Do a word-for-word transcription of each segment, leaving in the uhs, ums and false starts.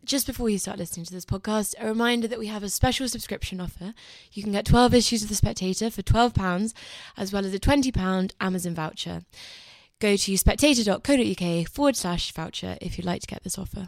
Just before you start listening to this podcast, a reminder that we have a special subscription offer. You can get twelve issues of The Spectator for twelve pounds, as well as a twenty pounds Amazon voucher. Go to spectator.co.uk forward slash voucher if you'd like to get this offer.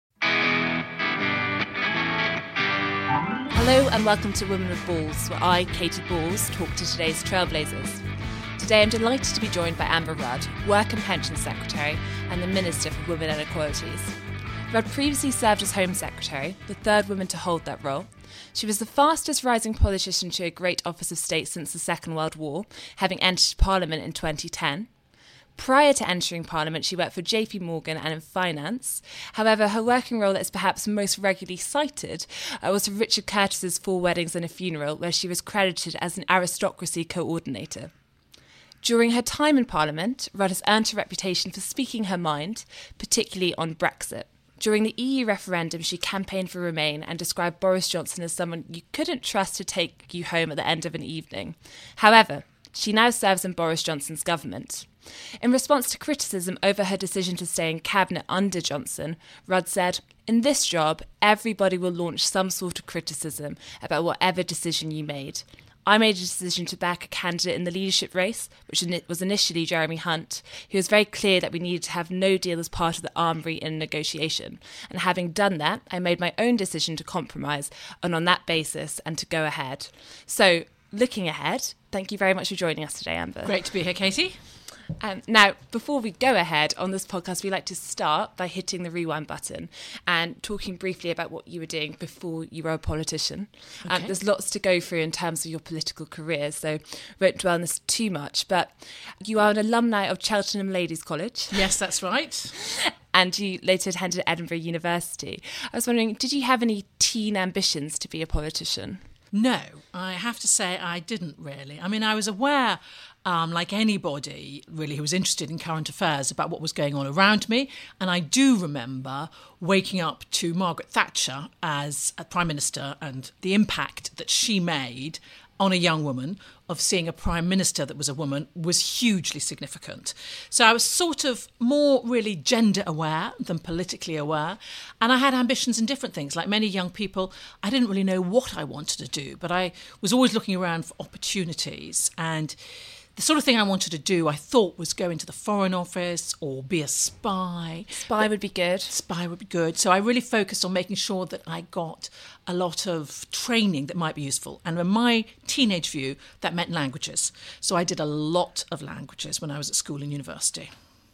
Hello and welcome to Women with Balls, where I, Katie Balls, talk to today's trailblazers. Today I'm delighted to be joined by Amber Rudd, Work and Pensions Secretary and the Minister for Women and Equalities. Rudd previously served as Home Secretary, the third woman to hold that role. She was the fastest rising politician to a great office of state since the Second World War, having entered Parliament in twenty ten. Prior to entering Parliament, she worked for J P Morgan and in finance. However, her working role that is perhaps most regularly cited uh, was for Richard Curtis's Four Weddings and a Funeral, where she was credited as an aristocracy coordinator. During her time in Parliament, Rudd has earned a reputation for speaking her mind, particularly on Brexit. During the E U referendum, she campaigned for Remain and described Boris Johnson as someone you couldn't trust to take you home at the end of an evening. However, she now serves in Boris Johnson's government. In response to criticism over her decision to stay in cabinet under Johnson, Rudd said, "In this job, everybody will launch some sort of criticism about whatever decision you made. I made a decision to back a candidate in the leadership race, which was initially Jeremy Hunt, who was very clear that we needed to have no deal as part of the armoury in a negotiation. And having done that, I made my own decision to compromise, and on that basis, and to go ahead." So, looking ahead, thank you very much for joining us today, Amber. Great to be here, Katie. Um, now, before we go ahead on this podcast, we like to start by hitting the rewind button and talking briefly about what you were doing before you were a politician. Okay. Um, there's lots to go through in terms of your political career, so won't dwell on this too much. But you are an alumni of Cheltenham Ladies College. Yes, that's right. And you later attended Edinburgh University. I was wondering, did you have any teen ambitions to be a politician? No, I have to say I didn't really. I mean, I was aware, um, like anybody really who was interested in current affairs, about what was going on around me. And I do remember waking up to Margaret Thatcher as a Prime Minister and the impact that she made on a young woman, of seeing a Prime Minister that was a woman, was hugely significant. So I was sort of more really gender aware than politically aware. And I had ambitions in different things. Like many young people, I didn't really know what I wanted to do, but I was always looking around for opportunities. And the sort of thing I wanted to do, I thought, was go into the Foreign Office or be a spy. Spy would be good. Spy would be good. So I really focused on making sure that I got a lot of training that might be useful. And in my teenage view, that meant languages. So I did a lot of languages when I was at school and university.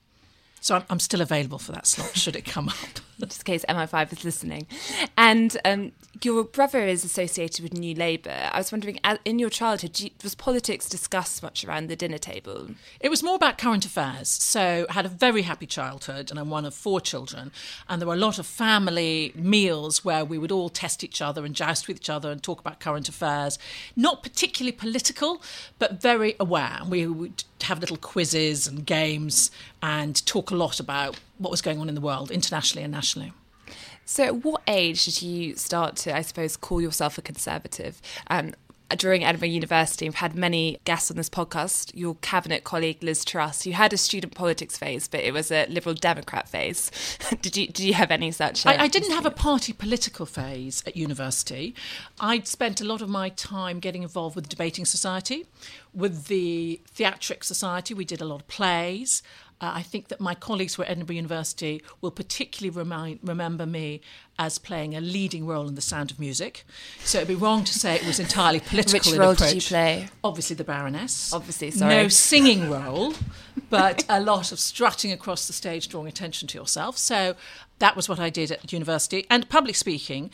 So I'm, I'm still available for that slot, should it come up. Just in case M I five is listening. And um, your brother is associated with New Labour. I was wondering, in your childhood, was politics discussed much around the dinner table? It was more about current affairs. So I had a very happy childhood, and I'm one of four children. And there were a lot of family meals where we would all test each other and joust with each other and talk about current affairs. Not particularly political, but very aware. We would have little quizzes and games and talk a lot about what was going on in the world, internationally and nationally. So at what age did you start to, I suppose, call yourself a Conservative? Um, during Edinburgh University, we've had many guests on this podcast, your cabinet colleague Liz Truss, who had a student politics phase, but it was a Liberal Democrat phase. did you did you have any such? Uh, I, I didn't have a party political phase at university. I'd spent a lot of my time getting involved with the Debating Society, with the Theatric Society. We did a lot of plays. Uh, I think that my colleagues who were at Edinburgh University will particularly remind, remember me as playing a leading role in The Sound of Music. So it'd be wrong to say it was entirely political. Which role approach. did you play? Obviously the Baroness. Obviously, sorry. No singing role, but a lot of strutting across the stage, drawing attention to yourself. So that was what I did at university. And public speaking,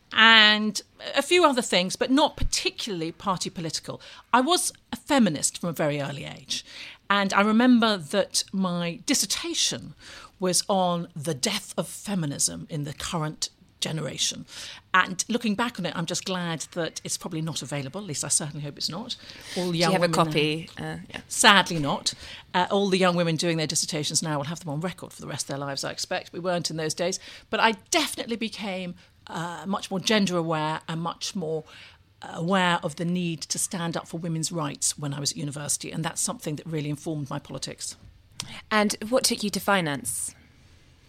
and a few other things, but not particularly party political. I was a feminist from a very early age. And I remember that my dissertation was on the death of feminism in the current generation. And looking back on it, I'm just glad that it's probably not available. At least I certainly hope it's not. All young Do you have women a copy? Now, uh, yeah. Sadly not. Uh, all the young women doing their dissertations now will have them on record for the rest of their lives, I expect. We weren't in those days. But I definitely became uh, much more gender aware and much more aware of the need to stand up for women's rights when I was at university, and that's something that really informed my politics. And what took you to finance?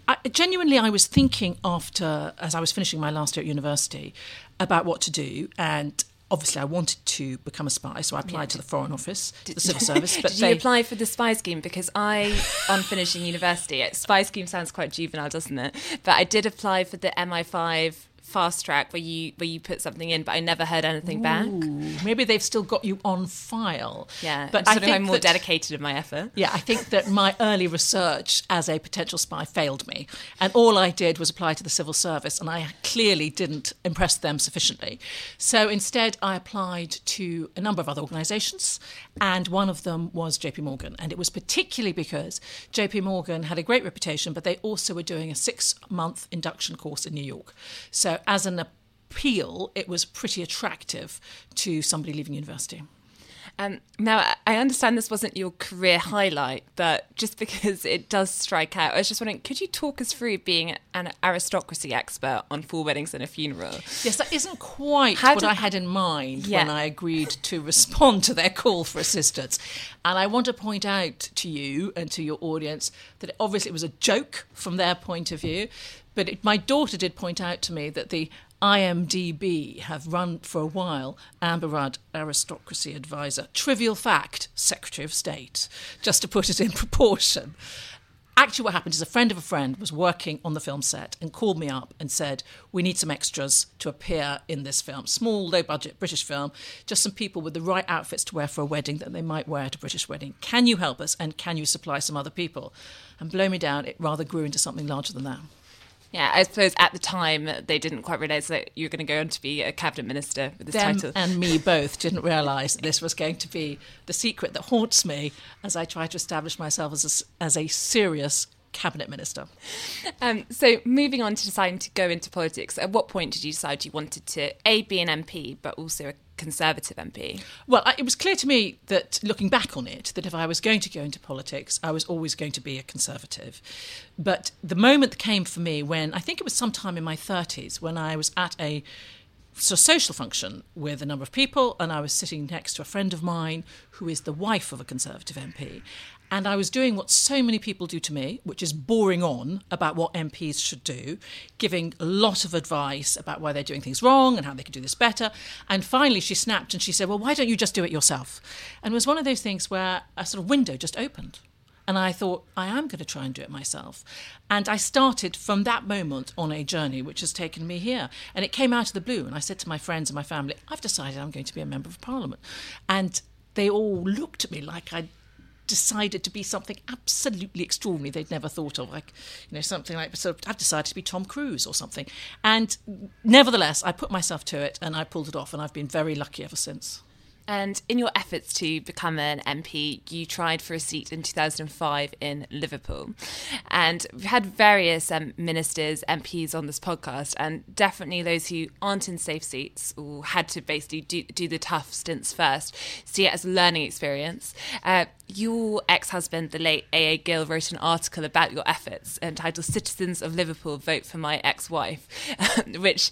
I, genuinely, I was thinking after, as I was finishing my last year at university, about what to do, and obviously I wanted to become a spy, so I applied yeah. to the Foreign Office, did, the Civil Service. But Did they, you apply for the spy scheme? Because I, on finishing university, spy scheme sounds quite juvenile, doesn't it? But I did apply for the M I five fast track where you where you put something in, but I never heard anything Ooh, back. Maybe they've still got you on file. Yeah, but I I think I'm more that, dedicated in my effort. Yeah, I think that my early research as a potential spy failed me, and all I did was apply to the Civil Service, and I clearly didn't impress them sufficiently. So instead, I applied to a number of other organisations, and one of them was J P Morgan, and it was particularly because J P Morgan had a great reputation, but they also were doing a six-month induction course in New York. So as an appeal, it was pretty attractive to somebody leaving university. Um, now, I understand this wasn't your career highlight, but just because it does strike out, I was just wondering, could you talk us through being an aristocracy expert on four weddings and a funeral? Yes, that isn't quite How what did... I had in mind yeah. when I agreed to respond to their call for assistance. And I want to point out to you and to your audience that obviously it was a joke from their point of view, but it, my daughter did point out to me that the I M D B have run for a while Amber Rudd Aristocracy Advisor. Trivial fact, Secretary of State, just to put it in proportion. Actually, what happened is a friend of a friend was working on the film set and called me up and said, we need some extras to appear in this film. Small, low-budget British film, just some people with the right outfits to wear for a wedding that they might wear at a British wedding. Can you help us, and can you supply some other people? And blow me down, it rather grew into something larger than that. Yeah, I suppose at the time they didn't quite realise that you were going to go on to be a cabinet minister with this Them title. And me both didn't realise that this was going to be the secret that haunts me as I try to establish myself as a, as a serious cabinet minister. Um, so moving on to deciding to go into politics, at what point did you decide you wanted to, A, be an M P, but also a Conservative M P? Well, it was clear to me that, looking back on it, that if I was going to go into politics, I was always going to be a Conservative. But the moment came for me when, I think it was sometime in my thirties, when I was at a sort of social function with a number of people, and I was sitting next to a friend of mine who is the wife of a Conservative M P. And I was doing what so many people do to me, which is boring on about what M Ps should do, giving a lot of advice about why they're doing things wrong and how they could do this better. And finally she snapped and she said, well, why don't you just do it yourself? And it was one of those things where a sort of window just opened. And I thought, I am going to try and do it myself. And I started from that moment on a journey which has taken me here. And it came out of the blue. And I said to my friends and my family, I've decided I'm going to be a member of Parliament. And they all looked at me like I'd decided to be something absolutely extraordinary they'd never thought of, like, you know, something like, sort of, I've decided to be Tom Cruise or something. And nevertheless, I put myself to it and I pulled it off, and I've been very lucky ever since. And in your efforts to become an M P, you tried for a seat in two thousand five in Liverpool. And we've had various um, ministers, M Ps on this podcast, and definitely those who aren't in safe seats or had to basically do, do the tough stints first see it as a learning experience. Uh, your ex-husband, the late A A Gill, wrote an article about your efforts entitled Citizens of Liverpool Vote for My Ex-Wife, which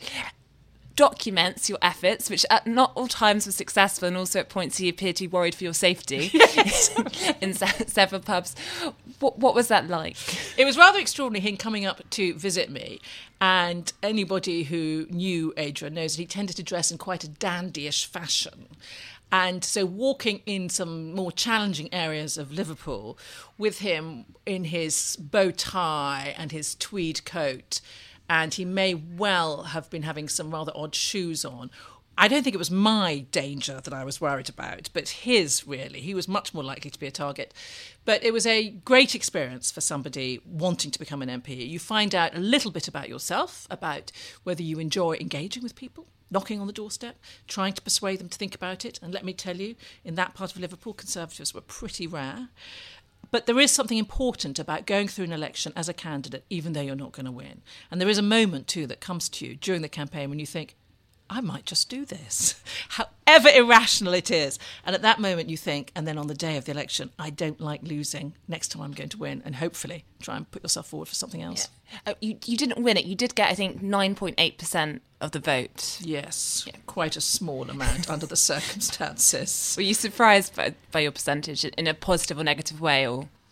documents your efforts, which at not all times were successful, and also at points you appeared to be worried for your safety in se- several pubs. What, what was that like? It was rather extraordinary, him coming up to visit me, and anybody who knew Adrian knows that he tended to dress in quite a dandyish fashion. And so walking in some more challenging areas of Liverpool with him in his bow tie and his tweed coat, and he may well have been having some rather odd shoes on. I don't think it was my danger that I was worried about, but his, really. He was much more likely to be a target. But it was a great experience for somebody wanting to become an M P. You find out a little bit about yourself, about whether you enjoy engaging with people, knocking on the doorstep, trying to persuade them to think about it. And let me tell you, in that part of Liverpool, Conservatives were pretty rare. But there is something important about going through an election as a candidate, even though you're not going to win. And there is a moment, too, that comes to you during the campaign when you think, I might just do this, however irrational it is. And at that moment you think, and then on the day of the election, I don't like losing. Next time I'm going to win, and hopefully try and put yourself forward for something else. Yeah. Uh, you, you didn't win it. You did get, I think, nine point eight percent of the vote. Yes, yeah. Quite a small amount under the circumstances. Were you surprised by, by your percentage in a positive or negative way? Or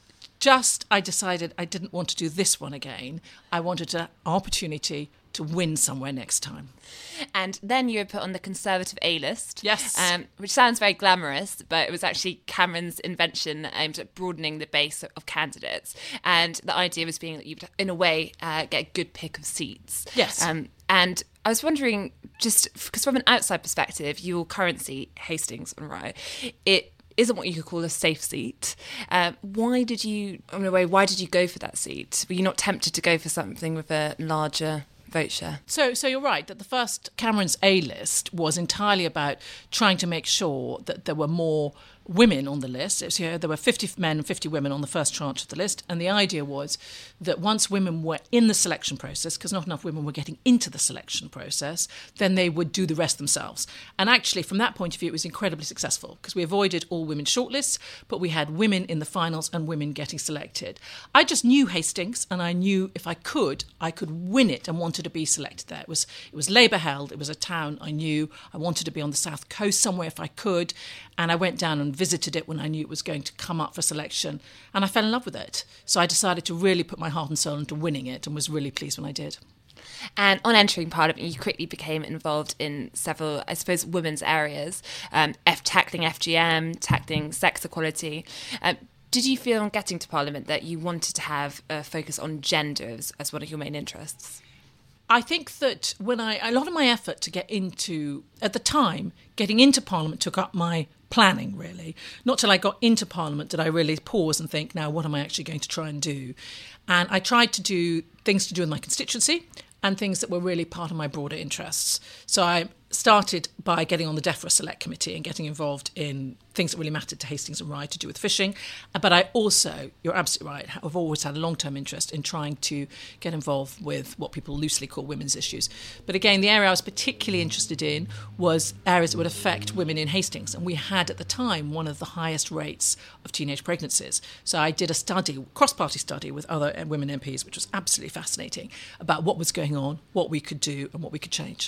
just, I decided I didn't want to do this one again. I wanted an opportunity to win somewhere next time. And then you were put on the Conservative A-list. Yes. Um, which sounds very glamorous, but it was actually Cameron's invention aimed at broadening the base of candidates. And the idea was being that you would, in a way, uh, get a good pick of seats. Yes. Um, and I was wondering, just because from an outside perspective, your current seat, Hastings on Rye, it isn't what you could call a safe seat. Um, why did you, in a way, why did you go for that seat? Were you not tempted to go for something with a larger vote share? So, so you're right that the first Cameron's A-list was entirely about trying to make sure that there were more women on the list. It was, you know, there were fifty men and fifty women on the first tranche of the list, and the idea was that once women were in the selection process, because not enough women were getting into the selection process, then they would do the rest themselves. And actually, from that point of view, it was incredibly successful, because we avoided all women shortlists, but we had women in the finals and women getting selected. I just knew Hastings, and I knew if I could, I could win it and wanted to be selected there. It was, it was Labour held, it was a town I knew. I wanted to be on the south coast somewhere if I could, and I went down and visited it when I knew it was going to come up for selection, and I fell in love with it. So I decided to really put my heart and soul into winning it, and was really pleased when I did. And on entering Parliament, you quickly became involved in several, I suppose, women's areas, um, F- tackling F G M, tackling sex equality. Um, did you feel on getting to Parliament that you wanted to have a focus on gender as, as one of your main interests? I think that when I, a lot of my effort to get into, at the time, getting into Parliament took up my planning, really. Not till I got into Parliament did I really pause and think, now, what am I actually going to try and do? And I tried to do things to do with my constituency and things that were really part of my broader interests. So I started by getting on the DEFRA Select Committee and getting involved in things that really mattered to Hastings and Rye to do with fishing. But I also, you're absolutely right, I've always had a long-term interest in trying to get involved with what people loosely call women's issues. But again, the area I was particularly interested in was areas that would affect women in Hastings. And we had at the time one of the highest rates of teenage pregnancies. So I did a study, cross-party study with other women M Ps, which was absolutely fascinating, about what was going on, what we could do and what we could change.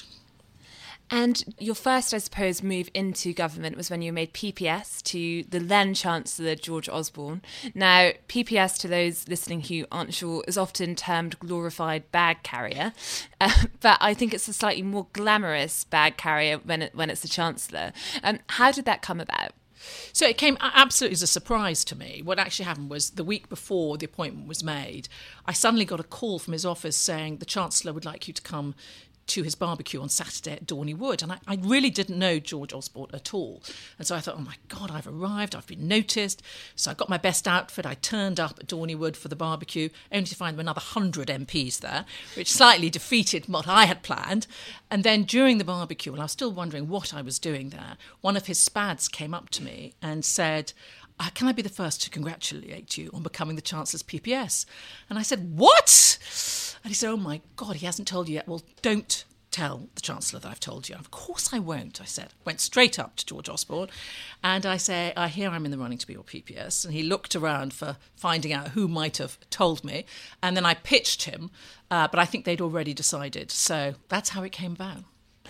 And your first, I suppose, move into government was when you made P P S to the then Chancellor George Osborne. Now, P P S, to those listening who aren't sure, is often termed glorified bag carrier. Uh, but I think it's a slightly more glamorous bag carrier when it, when it's the Chancellor. Um, how did that come about? So it came absolutely as a surprise to me. What actually happened was the week before the appointment was made, I suddenly got a call from his office saying the Chancellor would like you to come to his barbecue on Saturday at Dorney Wood. And I, I really didn't know George Osborne at all. And so I thought, oh my God, I've arrived, I've been noticed. So I got my best outfit, I turned up at Dorney Wood for the barbecue, only to find another one hundred M Ps there, which slightly defeated what I had planned. And then during the barbecue, while I was still wondering what I was doing there, one of his spads came up to me and said, Uh, can I be the first to congratulate you on becoming the Chancellor's P P S? And I said, what? And he said, oh my God, he hasn't told you yet. Well, don't tell the Chancellor that I've told you. Of course I won't, I said. Went straight up to George Osborne and I say, I hear I'm in the running to be your P P S. And he looked around for finding out who might have told me. And then I pitched him, uh, but I think they'd already decided. So that's how it came about.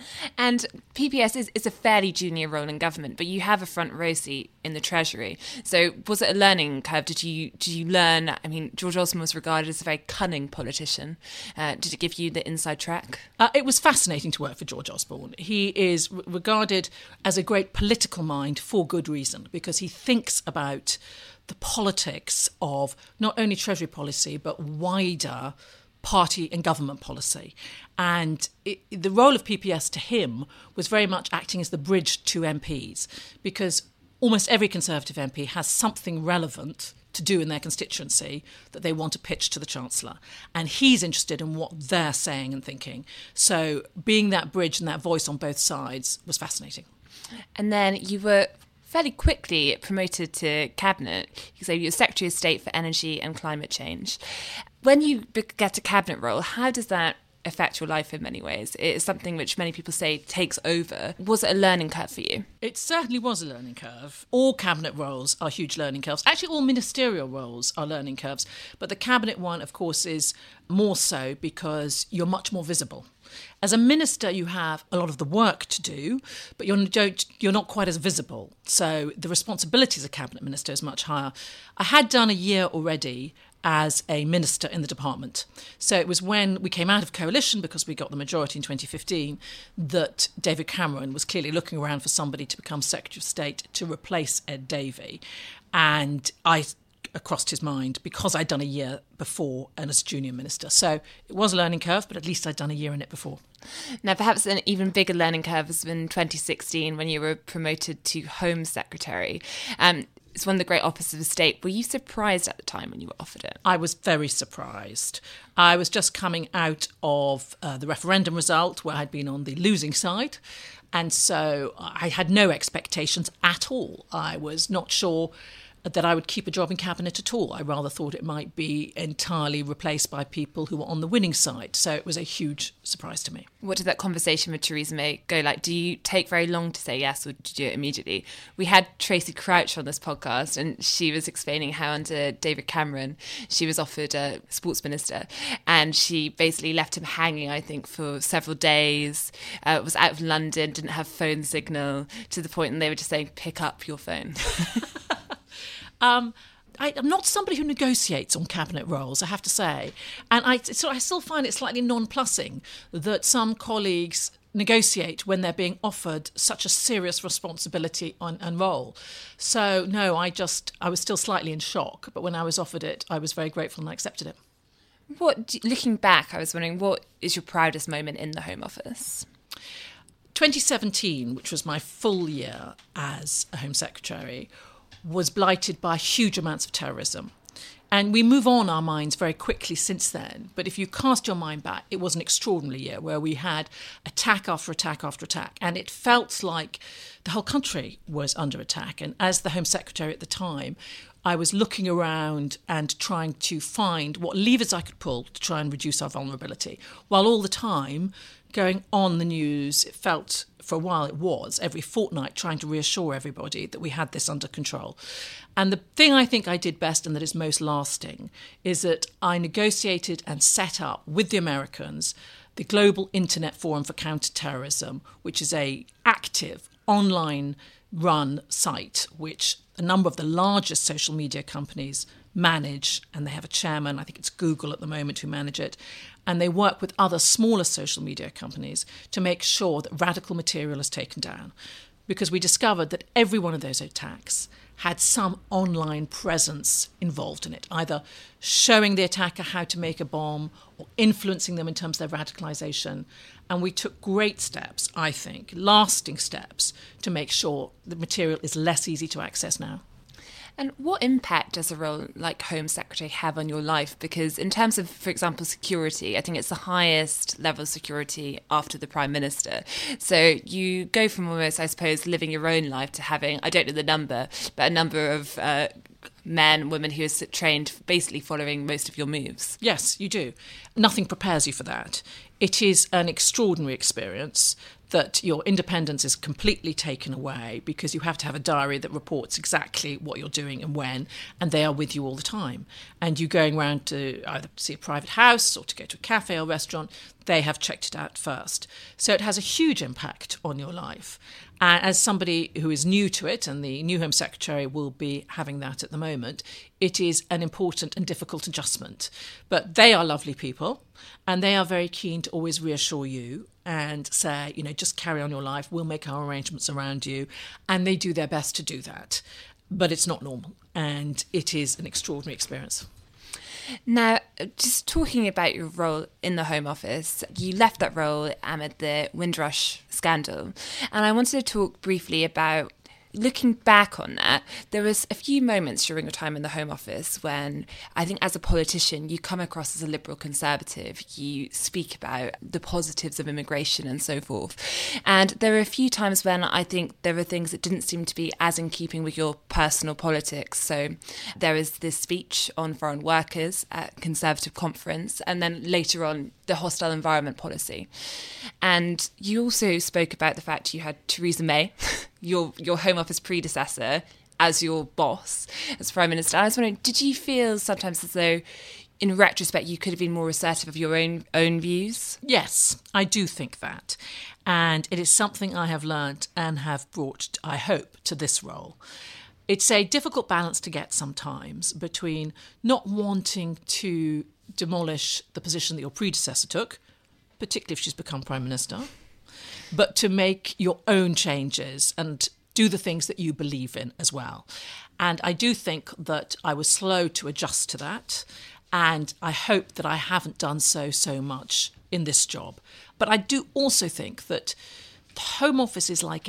And P P S is, is a fairly junior role in government, but you have a front row seat in the Treasury. So was it a learning curve? Did you did you learn? I mean, George Osborne was regarded as a very cunning politician. Uh, did it give you the inside track? Uh, it was fascinating to work for George Osborne. He is re- regarded as a great political mind for good reason, because he thinks about the politics of not only Treasury policy, but wider party and government policy. And it, the role of P P S to him was very much acting as the bridge to M Ps, because almost every Conservative M P has something relevant to do in their constituency that they want to pitch to the Chancellor. And he's interested in what they're saying and thinking. So being that bridge and that voice on both sides was fascinating. And then you were fairly quickly promoted to Cabinet. So you were Secretary of State for Energy and Climate Change. When you get a Cabinet role, how does that affect your life in many ways. It is something which many people say takes over. Was it a learning curve for you? It certainly was a learning curve. All cabinet roles are huge learning curves. Actually, all ministerial roles are learning curves. But the cabinet one, of course, is more so because you're much more visible. As a minister, you have a lot of the work to do, but you're, don't, you're not quite as visible. So the responsibility as a cabinet minister is much higher. I had done a year already as a minister in the department. So it was when we came out of coalition, because we got the majority in twenty fifteen, that David Cameron was clearly looking around for somebody to become Secretary of State to replace Ed Davey. And I crossed his mind because I'd done a year before and as junior minister. So it was a learning curve, but at least I'd done a year in it before. Now, perhaps an even bigger learning curve was in twenty sixteen when you were promoted to Home Secretary. Um, It's one of the great offices of state. Were you surprised at the time when you were offered it? I was very surprised. I was just coming out of uh, the referendum result where I'd been on the losing side. And so I had no expectations at all. I was not sure that I would keep a job in cabinet at all. I rather thought it might be entirely replaced by people who were on the winning side. So it was a huge surprise to me. What did that conversation with Theresa May go like? Do you take very long to say yes, or did you do it immediately? We had Tracy Crouch on this podcast, and she was explaining how under David Cameron, she was offered a sports minister, and she basically left him hanging, I think, for several days, uh, was out of London, didn't have phone signal, to the point, and they were just saying, pick up your phone. Um, I, I'm not somebody who negotiates on cabinet roles, I have to say. And I, so I still find it slightly nonplussing that some colleagues negotiate when they're being offered such a serious responsibility on, and role. So, no, I just, I was still slightly in shock. But when I was offered it, I was very grateful and I accepted it. What, looking back, I was wondering, what is your proudest moment in the Home Office? twenty seventeen, which was my full year as a Home Secretary, was blighted by huge amounts of terrorism. And we move on our minds very quickly since then. But if you cast your mind back, it was an extraordinary year where we had attack after attack after attack. And it felt like the whole country was under attack. And as the Home Secretary at the time, I was looking around and trying to find what levers I could pull to try and reduce our vulnerability, while all the time going on the news, it felt, for a while it was, every fortnight trying to reassure everybody that we had this under control. And the thing I think I did best and that is most lasting is that I negotiated and set up with the Americans the Global Internet Forum for Counterterrorism, which is a active online run site which a number of the largest social media companies manage, and they have a chairman, I think it's Google at the moment, who manage it, and they work with other smaller social media companies to make sure that radical material is taken down. Because we discovered that every one of those attacks had some online presence involved in it, either showing the attacker how to make a bomb or influencing them in terms of their radicalisation. And we took great steps, I think, lasting steps, to make sure the material is less easy to access now. And what impact does a role like Home Secretary have on your life? Because in terms of, for example, security, I think it's the highest level of security after the Prime Minister. So you go from almost, I suppose, living your own life to having, I don't know the number, but a number of uh, men, women who are trained basically following most of your moves. Yes, you do. Nothing prepares you for that. It is an extraordinary experience that your independence is completely taken away because you have to have a diary that reports exactly what you're doing and when, and they are with you all the time. And you going around to either see a private house or to go to a cafe or restaurant, they have checked it out first. So it has a huge impact on your life. Uh, as somebody who is new to it, and the new Home Secretary will be having that at the moment, it is an important and difficult adjustment. But they are lovely people, and they are very keen to always reassure you and say, you know, just carry on your life, we'll make our arrangements around you. And they do their best to do that. But it's not normal, and it is an extraordinary experience. Now, just talking about your role in the Home Office, you left that role amid the Windrush scandal. And I wanted to talk briefly about looking back on that, there was a few moments during your time in the Home Office when I think as a politician, you come across as a liberal conservative. You speak about the positives of immigration and so forth. And there were a few times when I think there were things that didn't seem to be as in keeping with your personal politics. So there was this speech on foreign workers at Conservative conference, and then later on, the hostile environment policy. And you also spoke about the fact you had Theresa May, your your Home Office predecessor, as your boss, as Prime Minister. I was wondering, did you feel sometimes as though, in retrospect, you could have been more assertive of your own own views? Yes, I do think that. And it is something I have learnt and have brought, I hope, to this role. It's a difficult balance to get sometimes between not wanting to demolish the position that your predecessor took, particularly if she's become Prime Minister, but to make your own changes and do the things that you believe in as well. And I do think that I was slow to adjust to that, and I hope that I haven't done so so much in this job. But I do also think that the Home Office is like a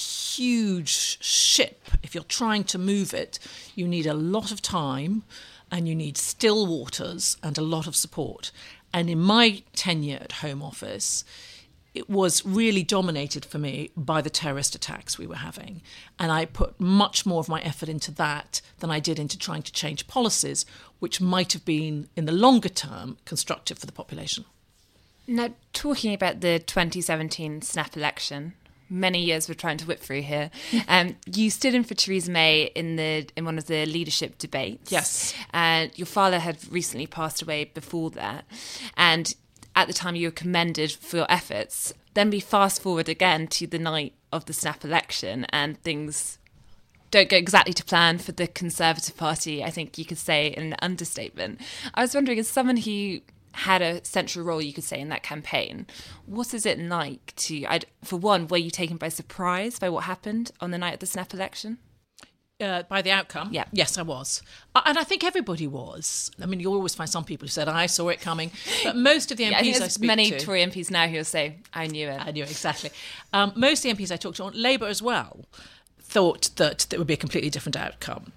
huge ship. If you're trying to move it, you need a lot of time and you need still waters and a lot of support. And in my tenure at Home Office, it was really dominated for me by the terrorist attacks we were having. And I put much more of my effort into that than I did into trying to change policies, which might have been, in the longer term, constructive for the population. Now, talking about the twenty seventeen snap election, many years we're trying to whip through here. Um, you stood in for Theresa May in the in one of the leadership debates. Yes. And your father had recently passed away before that. And at the time you were commended for your efforts. Then we fast forward again to the night of the snap election and things don't go exactly to plan for the Conservative Party, I think you could say in an understatement. I was wondering, as someone who had a central role, you could say, in that campaign, what is it like to, I'd, for one, were you taken by surprise by what happened on the night of the snap election? Uh, by the outcome? Yeah. Yes, I was. Uh, and I think everybody was. I mean, you'll always find some people who said, I saw it coming. But most of the M Ps yeah, I, there's speak many to... Tory M Ps now who will say, I knew it. I knew it, exactly. Um, most of the M Ps I talked to, Labour as well, thought that there would be a completely different outcome.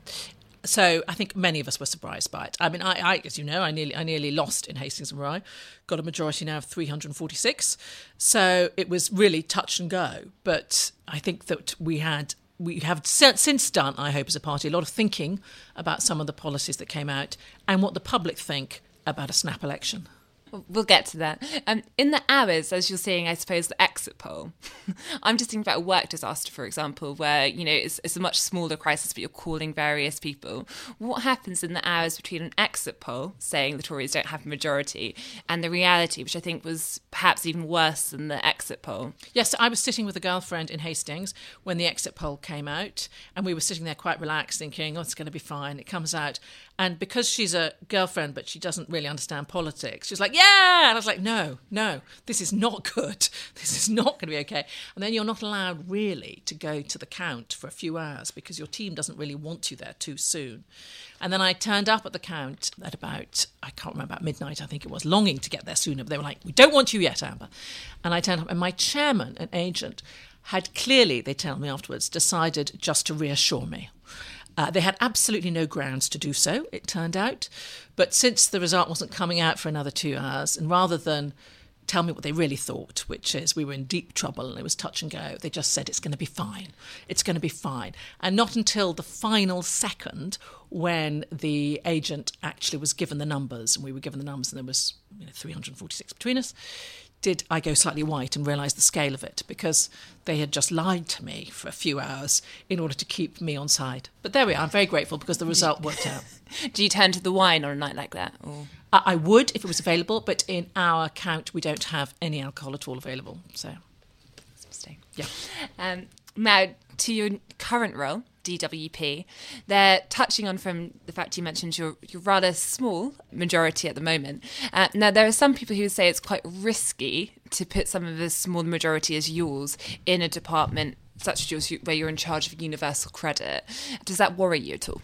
So I think many of us were surprised by it. I mean, I, I as you know, I nearly I nearly lost in Hastings and Rye, got a majority now of three hundred forty-six. So it was really touch and go. But I think that we had, we have since done, I hope, as a party, a lot of thinking about some of the policies that came out and what the public think about a snap election. We'll get to that. Um, in the hours, as you're seeing, I suppose, the exit poll, I'm just thinking about a work disaster, for example, where, you know, it's, it's a much smaller crisis, but you're calling various people. What happens in the hours between an exit poll saying the Tories don't have a majority and the reality, which I think was perhaps even worse than the exit poll? Yes, I was sitting with a girlfriend in Hastings when the exit poll came out, and we were sitting there quite relaxed thinking, oh, it's going to be fine. It comes out. And because she's a girlfriend, but she doesn't really understand politics, she's like, yeah! And I was like, no, no, this is not good. This is not going to be okay. And then you're not allowed really to go to the count for a few hours because your team doesn't really want you there too soon. And then I turned up at the count at about, I can't remember, about midnight, I think it was, longing to get there sooner. But they were like, we don't want you yet, Amber. And I turned up, and my chairman, an agent, had clearly, they tell me afterwards, decided just to reassure me. Uh, they had absolutely no grounds to do so, it turned out. But since the result wasn't coming out for another two hours, and rather than tell me what they really thought, which is we were in deep trouble and it was touch and go, they just said, it's going to be fine. It's going to be fine. And not until the final second, when the agent actually was given the numbers, and we were given the numbers, and there was you know, three hundred forty-six between us, did I go slightly white and realise the scale of it, because they had just lied to me for a few hours in order to keep me on side. But there we are. I'm very grateful because the result worked out. Do you turn to the wine on a night like that? Or? Uh, I would if it was available, but in our count we don't have any alcohol at all available. So, that's a mistake. Yeah. Um, now, to your current role, D W P, they're touching on from the fact you mentioned your, your rather small majority at the moment. Uh, now, there are some people who say it's quite risky to put some of a small majority as yours in a department such as yours, where you're in charge of universal credit. Does that worry you at all?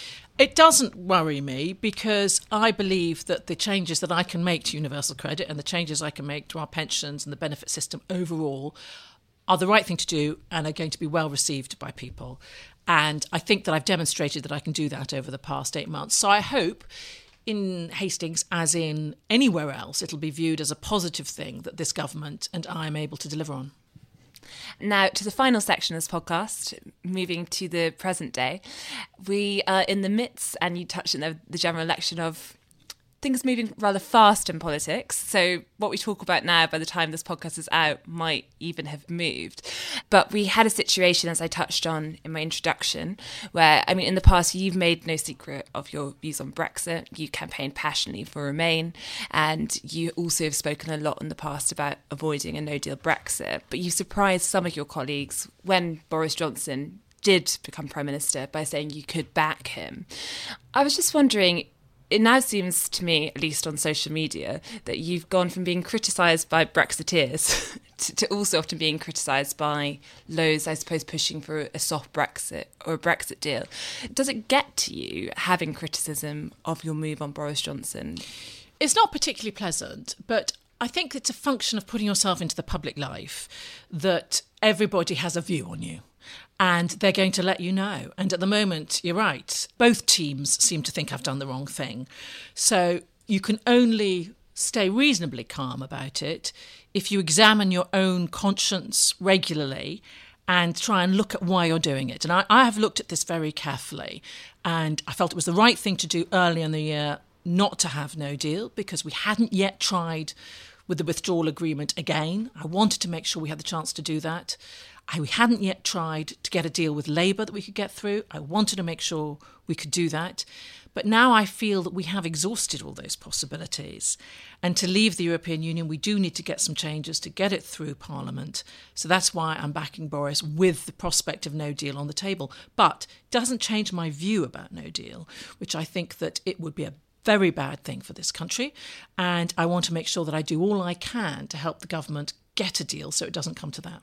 It doesn't worry me, because I believe that the changes that I can make to universal credit and the changes I can make to our pensions and the benefit system overall are the right thing to do and are going to be well received by people. And I think that I've demonstrated that I can do that over the past eight months. So I hope in Hastings, as in anywhere else, it'll be viewed as a positive thing that this government and I am able to deliver on. Now, to the final section of this podcast, moving to the present day, we are in the midst, and you touched on the, the general election, of things moving rather fast in politics. So what we talk about now, by the time this podcast is out, might even have moved. But we had a situation, as I touched on in my introduction, where, I mean, in the past, you've made no secret of your views on Brexit. You campaigned passionately for Remain. And you also have spoken a lot in the past about avoiding a no-deal Brexit. But you surprised some of your colleagues when Boris Johnson did become Prime Minister by saying you could back him. I was just wondering, it now seems to me, at least on social media, that you've gone from being criticised by Brexiteers to, to also often being criticised by those, I suppose, pushing for a soft Brexit or a Brexit deal. Does it get to you having criticism of your move on Boris Johnson? It's not particularly pleasant, but I think it's a function of putting yourself into the public life that everybody has a view on you. And they're going to let you know. And at the moment, you're right, both teams seem to think I've done the wrong thing. So you can only stay reasonably calm about it if you examine your own conscience regularly and try and look at why you're doing it. And I, I have looked at this very carefully, and I felt it was the right thing to do early in the year not to have no deal, because we hadn't yet tried with the withdrawal agreement again. I wanted to make sure we had the chance to do that. I, we hadn't yet tried to get a deal with Labour that we could get through. I wanted to make sure we could do that. But now I feel that we have exhausted all those possibilities. And to leave the European Union, we do need to get some changes to get it through Parliament. So that's why I'm backing Boris with the prospect of no deal on the table. But it doesn't change my view about no deal, which I think that it would be a very bad thing for this country. And I want to make sure that I do all I can to help the government get a deal so it doesn't come to that.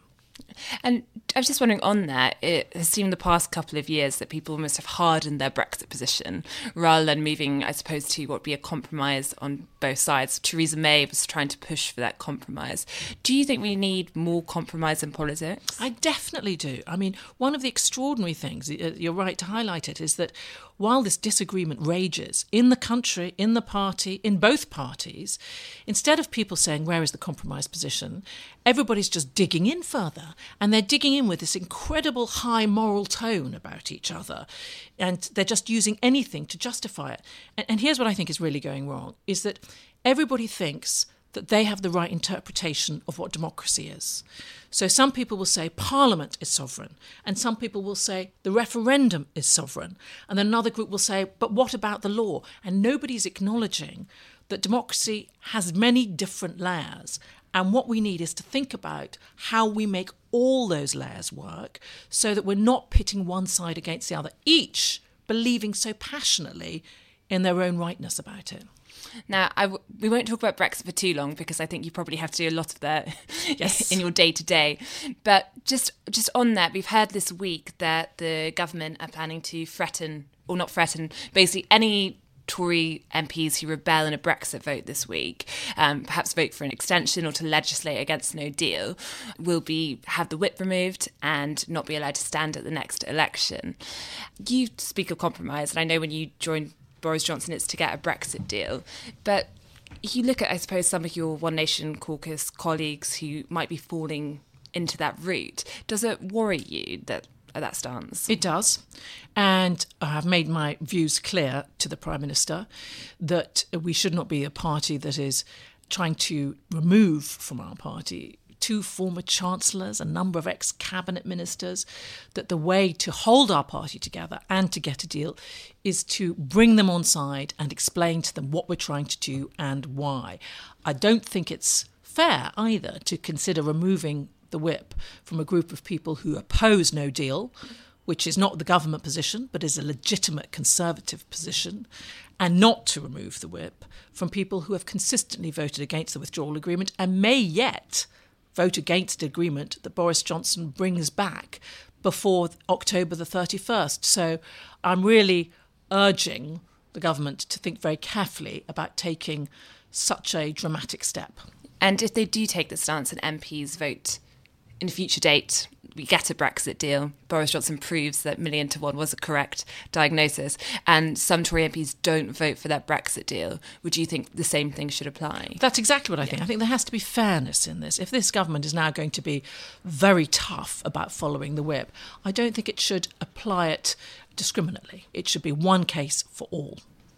And I was just wondering on that, it has seemed the past couple of years that people almost have hardened their Brexit position rather than moving, I suppose, to what would be a compromise on both sides. Theresa May was trying to push for that compromise. Do you think we need more compromise in politics? I definitely do. I mean, one of the extraordinary things, you're right to highlight it, is that while this disagreement rages in the country, in the party, in both parties, instead of people saying, where is the compromise position, everybody's just digging in further. And they're digging in with this incredible high moral tone about each other. And they're just using anything to justify it. And, and here's what I think is really going wrong, is that everybody thinks that they have the right interpretation of what democracy is. So some people will say Parliament is sovereign, and some people will say the referendum is sovereign, and then another group will say, but what about the law? And nobody's acknowledging that democracy has many different layers, and what we need is to think about how we make all those layers work so that we're not pitting one side against the other, each believing so passionately in their own rightness about it. Now, I w- we won't talk about Brexit for too long because I think you probably have to do a lot of that yes. in your day-to-day. But just just on that, we've heard this week that the government are planning to threaten, or not threaten, basically any Tory M Ps who rebel in a Brexit vote this week, um, perhaps vote for an extension or to legislate against no deal, will be have the whip removed and not be allowed to stand at the next election. You speak of compromise, and I know when you joined Boris Johnson, it's to get a Brexit deal. But you look at, I suppose, some of your One Nation caucus colleagues who might be falling into that route. Does it worry you that that stance? It does. And I have made my views clear to the Prime Minister that we should not be a party that is trying to remove from our party two former chancellors, a number of ex-cabinet ministers, that the way to hold our party together and to get a deal is to bring them on side and explain to them what we're trying to do and why. I don't think it's fair either to consider removing the whip from a group of people who oppose no deal, which is not the government position, but is a legitimate Conservative position, and not to remove the whip from people who have consistently voted against the withdrawal agreement and may yet vote against the agreement that Boris Johnson brings back before October the thirty-first. So I'm really urging the government to think very carefully about taking such a dramatic step. And if they do take the stance and M Ps vote in a future date, we get a Brexit deal, Boris Johnson proves that million to one was a correct diagnosis, and some Tory M Ps don't vote for that Brexit deal, would you think the same thing should apply? That's exactly what I think. Yeah. I think there has to be fairness in this. If this government is now going to be very tough about following the whip, I don't think it should apply it discriminately. It should be one case for all.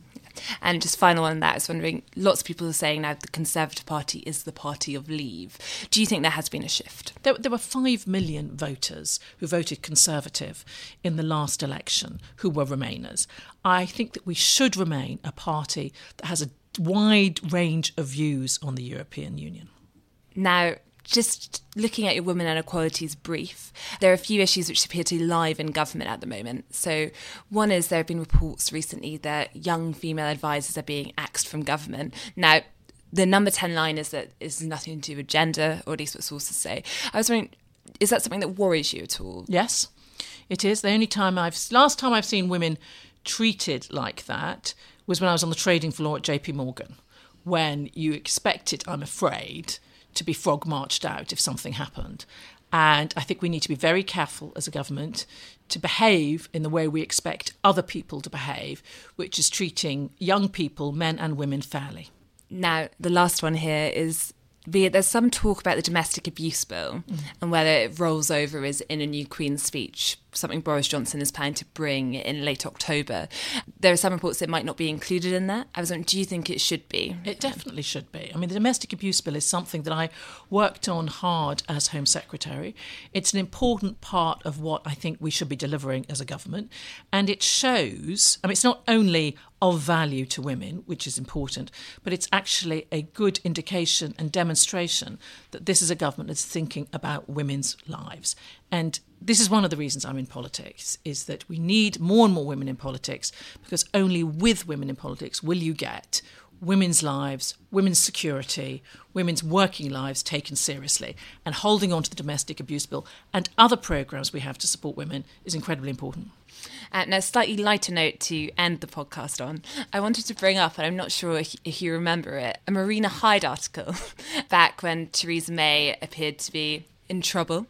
And just final on that, I was wondering, lots of people are saying now the Conservative Party is the party of leave. Do you think there has been a shift? There, there were five million voters who voted Conservative in the last election who were Remainers. I think that we should remain a party that has a wide range of views on the European Union. Now, just looking at your Women and Equalities brief, there are a few issues which appear to be live in government at the moment. So one is there have been reports recently that young female advisors are being axed from government. Now, the number ten line is that it's nothing to do with gender, or at least what sources say. I was wondering, is that something that worries you at all? Yes, it is. The only time I've, last time I've seen women treated like that was when I was on the trading floor at J P Morgan, when you expected, I'm afraid, to be frog marched out if something happened. And I think we need to be very careful as a government to behave in the way we expect other people to behave, which is treating young people, men and women, fairly. Now, the last one here is, be it, there's some talk about the domestic abuse bill mm. and whether it rolls over as in a new Queen's speech, something Boris Johnson is planning to bring in late October. There are some reports that it might not be included in that. I was wondering, do you think it should be? It definitely should be. I mean, the domestic abuse bill is something that I worked on hard as Home Secretary. It's an important part of what I think we should be delivering as a government. And it shows, I mean, it's not only of value to women, which is important, but it's actually a good indication and demonstration that this is a government that's thinking about women's lives. And this is one of the reasons I'm in politics, is that we need more and more women in politics, because only with women in politics will you get women's lives, women's security, women's working lives taken seriously. And holding on to the domestic abuse bill and other programmes we have to support women is incredibly important. Uh, now, a slightly lighter note to end the podcast on, I wanted to bring up, and I'm not sure if, if you remember it, a Marina Hyde article back when Theresa May appeared to be in trouble.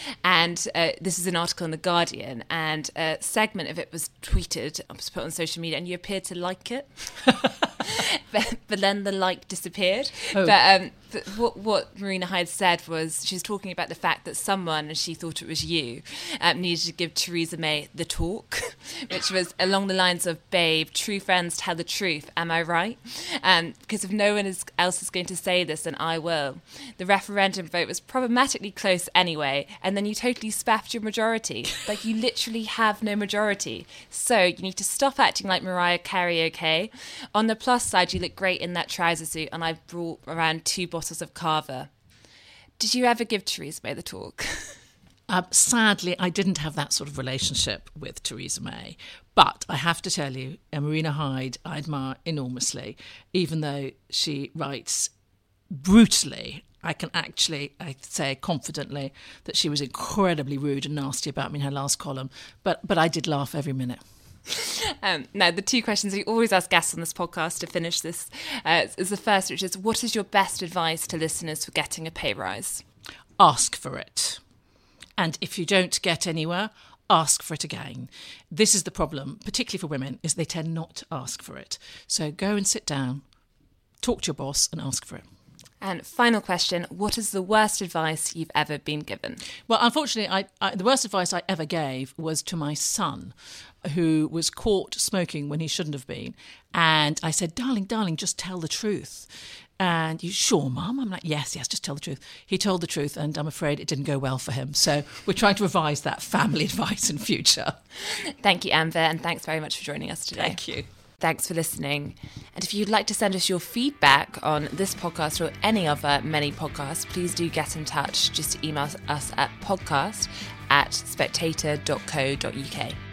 And uh, this is an article in The Guardian, and a segment of it was tweeted, was put on social media, and you appeared to like it. but, but then the like disappeared. Oh. But, um, but what, what Marina Hyde said was, she was talking about the fact that someone, and she thought it was you, um, needed to give Theresa May the talk, which was along the lines of, babe, true friends tell the truth, am I right? Um, because if no one is, else is going to say this, then I will. The referendum vote was problematically close anyway, and then you totally spaffed your majority. Like, you literally have no majority. So you need to stop acting like Mariah Carey, okay? On the plus side, you look great in that trouser suit, and I brought around two bottles of Carver. Did you ever give Theresa May the talk? Uh, sadly, I didn't have that sort of relationship with Theresa May. But I have to tell you, uh, Marina Hyde I admire enormously, even though she writes brutally. I can actually I say confidently that she was incredibly rude and nasty about me in her last column. But but I did laugh every minute. Um, now, the two questions we always ask guests on this podcast to finish this uh, is the first, which is, what is your best advice to listeners for getting a pay rise? Ask for it. And if you don't get anywhere, ask for it again. This is the problem, particularly for women, is they tend not to ask for it. So go and sit down, talk to your boss and ask for it. And final question, what is the worst advice you've ever been given? Well, unfortunately, I, I, the worst advice I ever gave was to my son, who was caught smoking when he shouldn't have been. And I said, darling, darling, just tell the truth. And you, sure, Mum? I'm like, yes, yes, just tell the truth. He told the truth, and I'm afraid it didn't go well for him. So we're trying to revise that family advice in future. Thank you, Amber, and thanks very much for joining us today. Thank you. Thanks for listening. And if you'd like to send us your feedback on this podcast or any other many podcasts, please do get in touch. Just email us at podcast at spectator dot co dot uk.